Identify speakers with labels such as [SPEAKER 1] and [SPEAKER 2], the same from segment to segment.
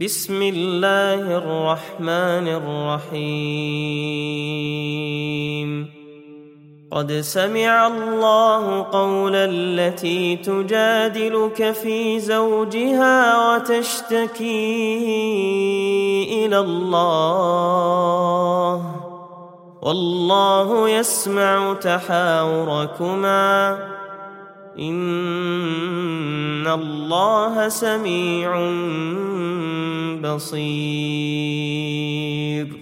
[SPEAKER 1] بسم الله الرحمن الرحيم قد سمع الله قول التي تجادلك في زوجها وتشتكي إلى الله والله يسمع تحاوركما إن الله سميع بصير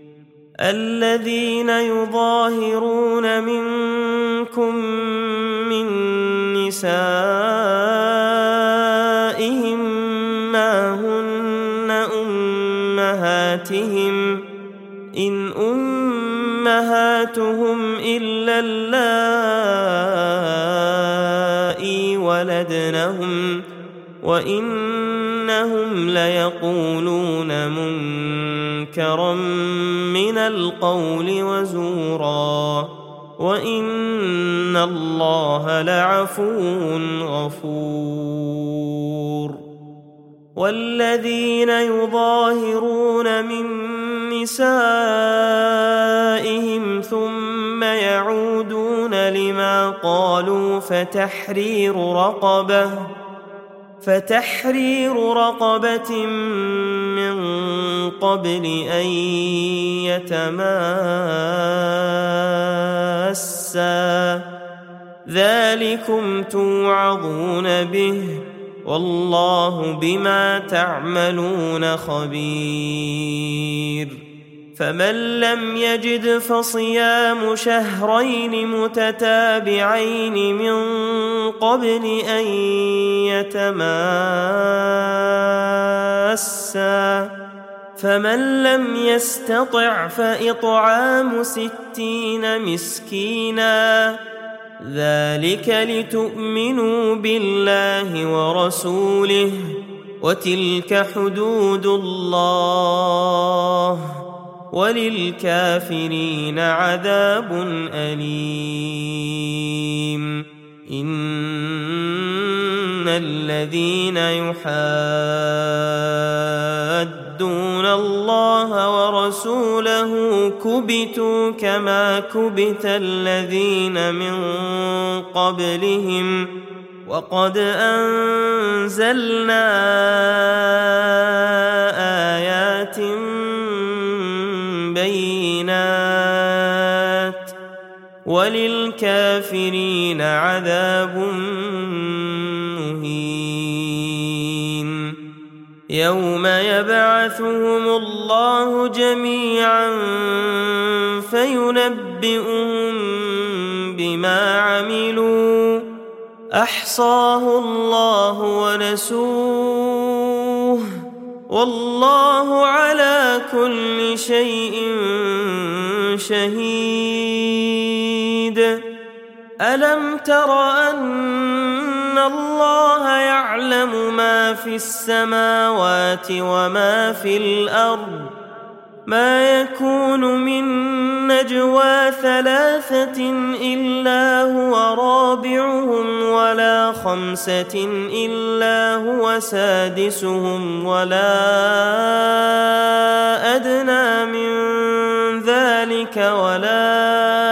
[SPEAKER 1] الذين يظاهرون منكم من نسائهم ما هن أمهاتهم إن أمهاتهم إلا اللائي ولدنهم وإنهم ليقولون منكرا من القول وزورا وإن الله لعفو غفور والذين يظاهرون من نسائهم ثم يعودون لما قالوا فتحرير رقبة من قبل أن يتماسا ذلكم توعظون به والله بما تعملون خبير فمن لم يجد فصيام شهرين متتابعين من قبل أن يتماسا فمن لم يستطع فإطعام 60 مسكينا ذلك لتؤمنوا بالله ورسوله وتلك حدود الله وللكافرين عذاب أليم إن الذين يحادون الله ورسوله كبتوا كما كبت الذين من قبلهم وقد أنزلنا آيات بينات وللكافرين عذاب مهين يوم يبعثهم الله جميعا فينبئهم بما عملوا أحصاه الله ونسوه والله على كل شيء شهيد ألم تر أن الله يعلم ما في السماوات وما في الأرض ما يكون من نجوى 3 إلا هو رابعهم ولا 5 إلا هو سادسهم ولا أدنى من ذلك ولا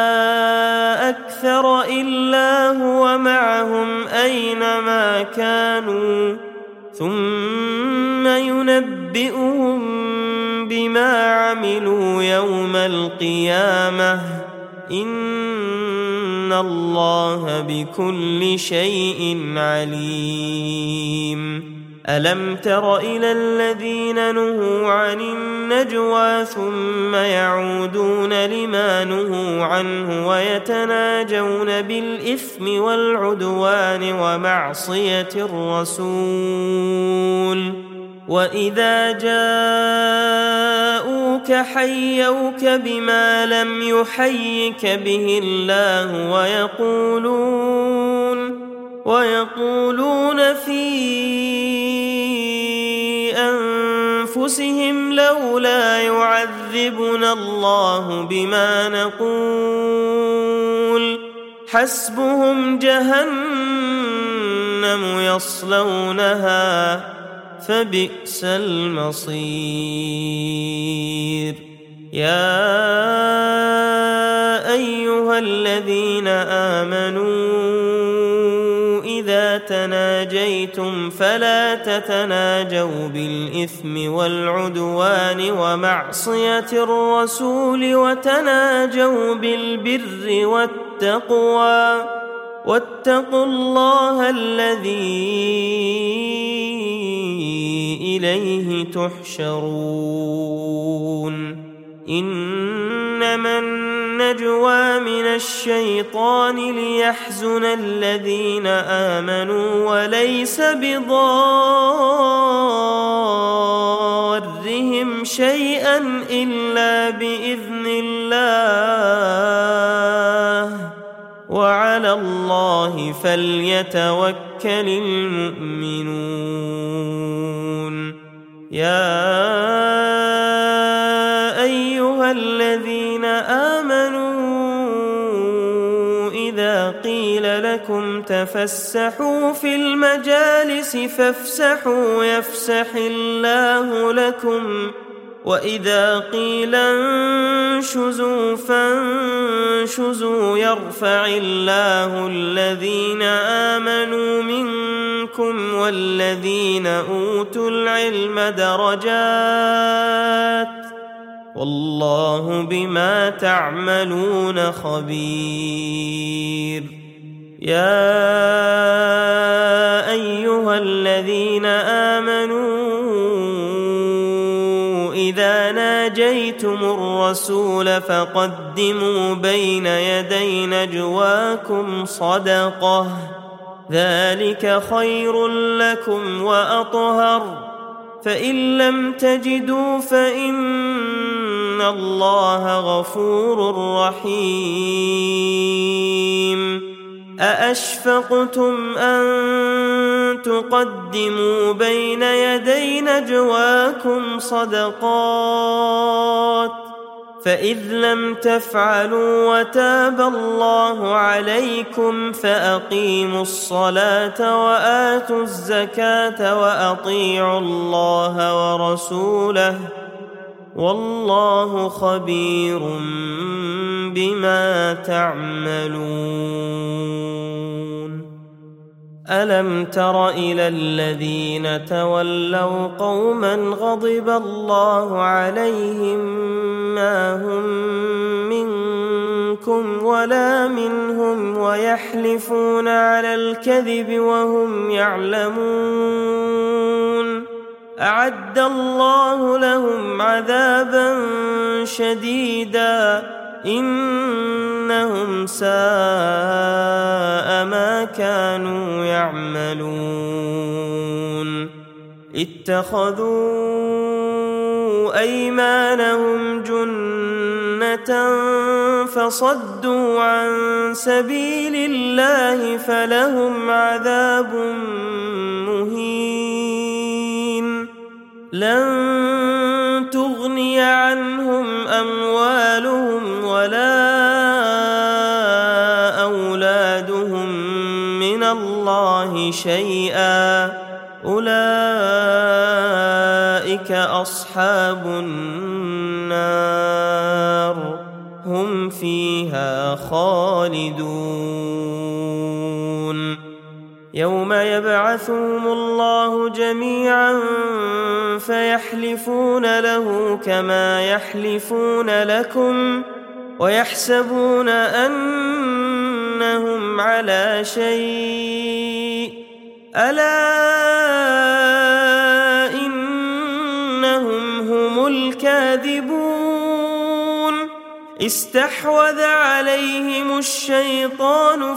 [SPEAKER 1] أكثر إلا هو معهم أينما كانوا ثم ينبئهم بما عملوا يوم القيامة إن الله بكل شيء عليم ألم تر إلى الذين نهوا عن النجوى ثم يعودون لما نهوا عنه ويتناجون بالإثم والعدوان ومعصية الرسول وإذا جاءوك حيوك بما لم يحيك به الله ويقولون في أنفسهم لولا يعذبنا الله بما نقول حسبهم جهنم يصلونها فبئس المصير. يا أيها الذين آمنوا إذا تناجيتم فلا تتناجوا بالإثم والعدوان ومعصية الرسول، وتناجوا بالبر والتقوى، واتقوا الله الذي إليه تحشرون. إنما النجوى من الشيطان ليحزن الذين آمنوا وليس بضارهم شيئا إلا بإذن الله، وعلى الله فليتوكل المؤمنون. يا أيها الذين آمنوا إذا قيل لكم تفسحوا في المجالس فافسحوا يفسح الله لكم، وإذا قيل انشزوا فانشزوا يرفع الله الذين آمنوا منكم والذين أوتوا العلم درجات، والله بما تعملون خبير. يا أيها الذين آمنوا إذا ناجيتم الرسول فقدموا بين يدي نجواكم صدقة، ذلك خير لكم وأطهر، فإن لم تجدوا فإن الله غفور رحيم. أأشفقتم أن تقدموا بين يدي نجواكم صدقات، فإذ لم تفعلوا وتاب الله عليكم فأقيموا الصلاة وآتوا الزكاة وأطيعوا الله ورسوله، والله خبير بما تعملون. ألم تر إلى الذين تولوا قوما غضب الله عليهم ما هم منكم ولا منهم ويحلفون على الكذب وهم يعلمون، أعد الله لهم عذابا شديدا إنهم ساء ما كانوا يعملون. اتخذوا أيمانهم جنة فصدوا عن سبيل الله فلهم عذاب مهين. لن تغني عنهم أموالهم ولا أولادهم من الله شيئا، أولئك أصحاب النار هم فيها خالدون. يوم يبعثهم الله جميعا فيحلفون له كما يحلفون لكم ويحسبون أنهم على شيء، ألا إنهم هم الكاذبون. استحوذ عليهم الشيطان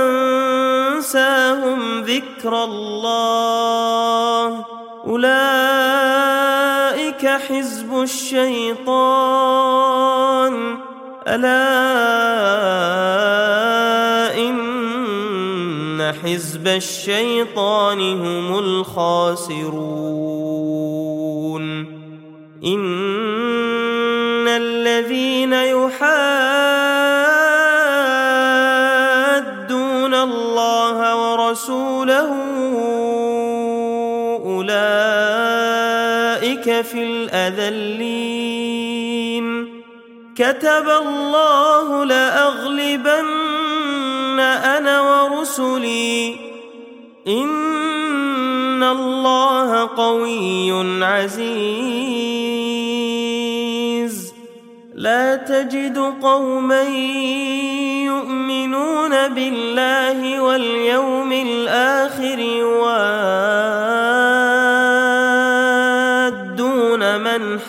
[SPEAKER 1] فأنساهم ذكر الله، أولئك حزب الشيطان، ألا إن حزب الشيطان هم الخاسرون. إن الذين يحادون الله ورسوله أولئك في الأذلين كتب الله لأغلبن أنا ورسلي إن الله قوي عزيز لا تجد قوما يؤمنون بالله واليوم الآخر يوادون من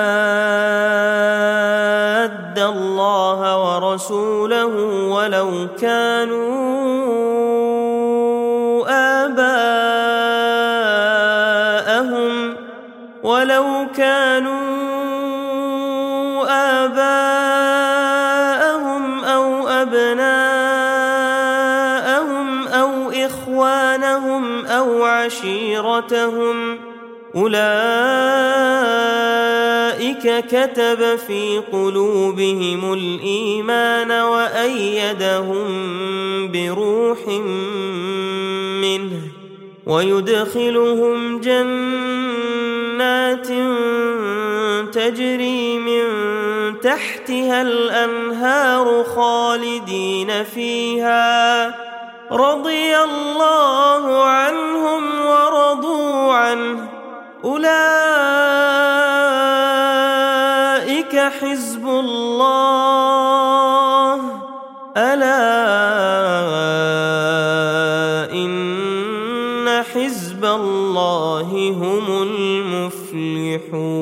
[SPEAKER 1] حاد الله ورسوله ولو كانوا آباءهم أو أبناءهم أو إخوانهم أو عشيرتهم أولئك كتب في قلوبهم الإيمان وأيدهم بروح منه ويدخلهم جنات تجري من تحتها الأنهار خالدين فيها رضي الله عنهم ورضوا عنه أولئك حزب الله ألا إن حزب الله هم المفلحون.